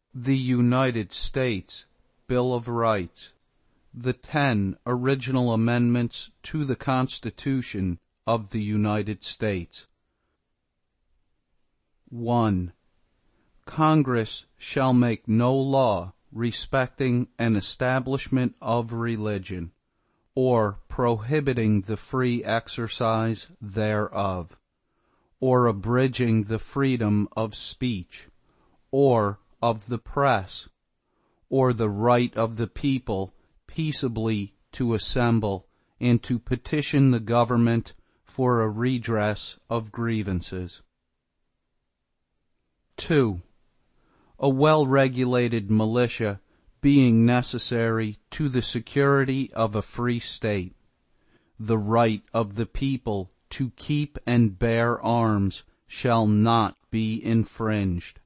The United States Bill of Rights. The 10 original amendments to the Constitution of the United States. 1. Congress shall make no law respecting an establishment of religion, or prohibiting the free exercise thereof, or abridging the freedom of speech, or of the press, or the right of the people peaceably to assemble and to petition the government for a redress of grievances. 2. A well-regulated militia being necessary to the security of a free state, the right of the people to keep and bear arms shall not be infringed.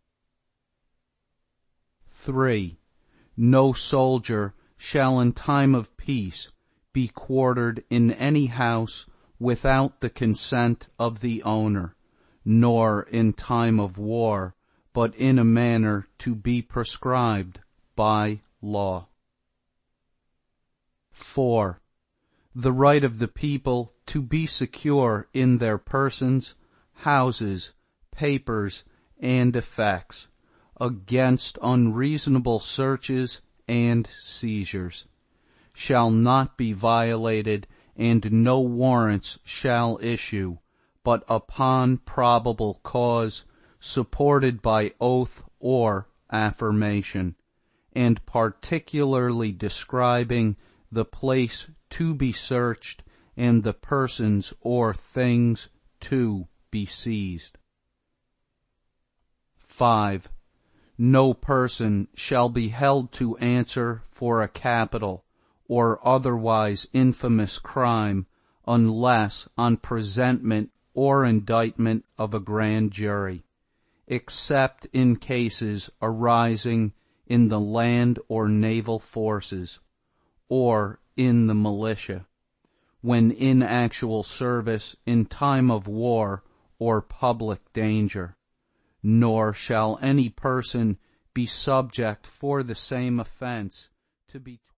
3. No soldier shall in time of peace be quartered in any house without the consent of the owner, nor in time of war, but in a manner to be prescribed by law. 4. The right of the people to be secure in their persons, houses, papers, and effects, against unreasonable searches and seizures, shall not be violated, and no warrants shall issue, but upon probable cause, supported by oath or affirmation, and particularly describing the place to be searched and the persons or things to be seized. 5. No person shall be held to answer for a capital or otherwise infamous crime unless on presentment or indictment of a grand jury, except in cases arising in the land or naval forces, or in the militia, when in actual service in time of war or public danger. Nor shall any person be subject for the same offense to be